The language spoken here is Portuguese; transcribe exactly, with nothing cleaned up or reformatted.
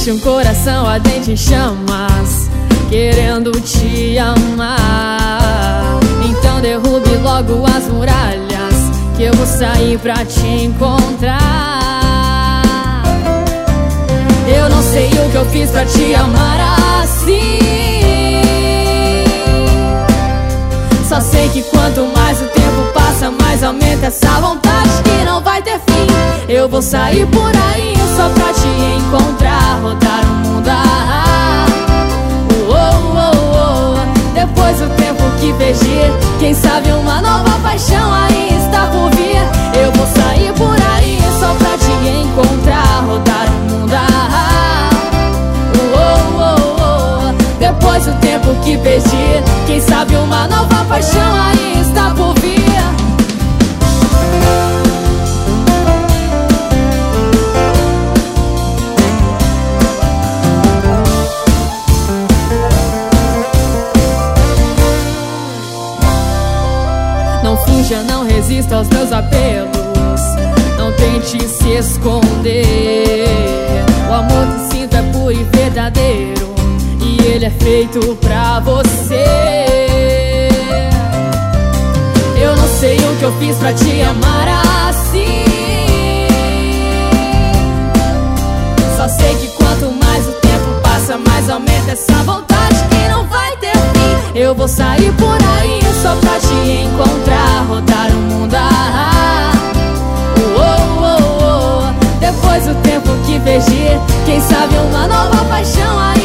Existe um coração ardente em chamas, querendo te amar. Então derrube logo as muralhas, que eu vou sair pra te encontrar. Eu não sei o que eu fiz pra te amar assim. Só sei que quanto mais o tempo passa, mais aumenta essa vontade que não vai ter fim. Eu vou sair por aí só pra te encontrar, rodar o mundo. Ah, oh, oh, oh, oh. Depois do tempo que perdi, quem sabe uma nova paixão aí está por vir. Eu vou sair por aí só pra te encontrar, rodar o mundo. Ah, oh, oh, oh. Depois do tempo que perdi, quem sabe uma nova paixão aí está por vir. Não finja, não resista aos meus apelos, não tente se esconder. O amor que sinto é puro e verdadeiro, e ele é feito pra você. Eu não sei o que eu fiz pra te amar assim. Só sei que quanto mais o tempo passa, mais aumenta essa vontade que não vai ter fim. Eu vou sair por aí só pra te encontrar, rodar o mundo. Ah, oh, oh, oh. Depois do tempo que perdi, quem sabe uma nova paixão aí